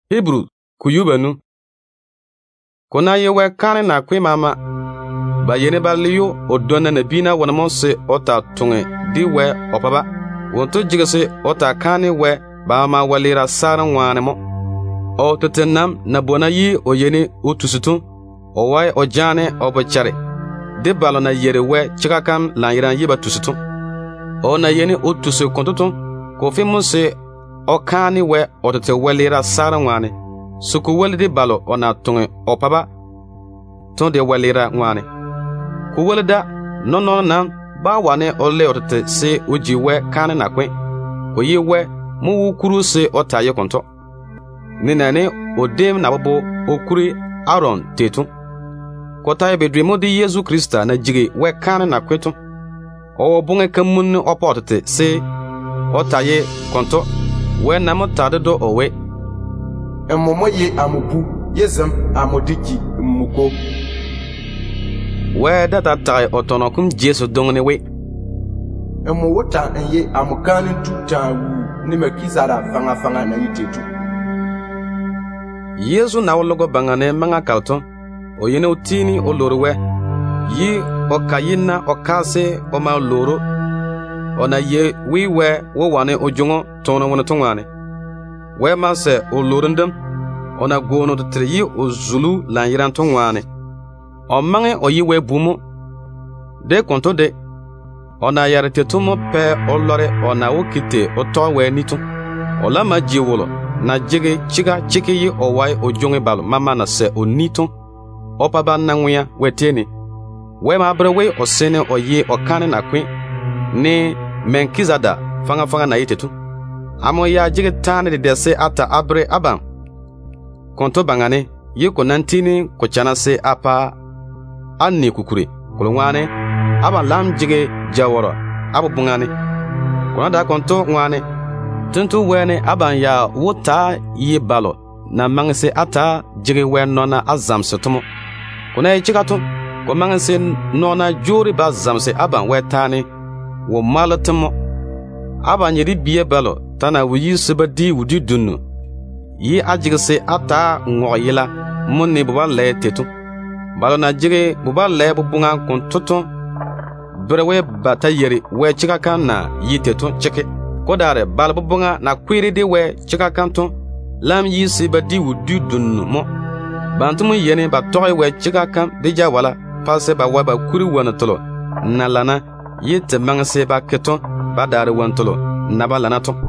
Hebrew kuyubanu. Kuna yewe kani na kwi mama. Ba yene ba liyo odona na bina wanamonse ota tunge di we opaba. Wonto jigese ota kani we ba ma walira saran wane mo. O tetenam na bona yi o yene utusutun. O wai o jane o bachare. De balo na yere we chikakam la yiran yiba tusutun. O na yene utusu kontutun. Kofi munse o kani we o tete walira saran wane. Suku wali de balo o na tunge opaba. Ton de walira wane. Ku walida nono na ba wane o le o tete se uji we kani na kwen. Ko yi we mu wukuru se o taye konto. Ninane o dem na babo o kuri Aaron tetu. Kota bedri mo di Yesu Krista na jige we kani na kwetu. O bunge kamun o potete se o taye konto. We na mo tade do o we. Emomo ye amubu yezem amodiki muko. We data taye otonokum Jesu dongene we. Emo wota enye amukani tuta ni mekizara fanga na yitetu. Yesu na wologo bangane manga kalton. O yene utini o lorwe. Yi o kayina o kase o ma loro. O na ye wiwe wo wane o jongo tono wana tongwane. We ma se o lorindem. O na gono de treyi o zulu lan yiran tongwane. O mange o yi we bumo. De konto de. O na yarete tumo pe o lore o na o kite o to we nitu. O la ma jiwolo. Na jige chiga chiki yi o wai o jonge balo mama na se o nitu. O paba na nguya weteni. We ma bre we o sene o ye o kane na kwen. Ni Menkizada fanga na yitetu. Amo ya jige tane de dese ata abre aban. Konto bangane ye ko nantini ko chana se apa anni kukuri. Kulungwane aba lam jige jaworo abu bungane. Kuna da konto ngwane. Tuntu wene aban ya wuta ye balo na mangse ata jige we nona azam setumo. Kuna ye chikatu ko mangse nona juri ba zamse aban we tani wo malatimo. Aban yiri biye balo tana wuyi sebadi wudi dunu. Yi ajigse ata ngoyila munni buba le tetu. Balo na jige buba le bubunga kontoto. Brewe bata yeri we chikakan na yi tetu chike. Kodare balo bubunga na kwiri de we chikakanto. Lam yi sebadi wudi dunu mo. Bantumu yene ba toy we chikakan deja wala. Pase ba waba kuri wanatolo. Na lana yi te mangse ba keton ba dare wantolo. Naba lana to.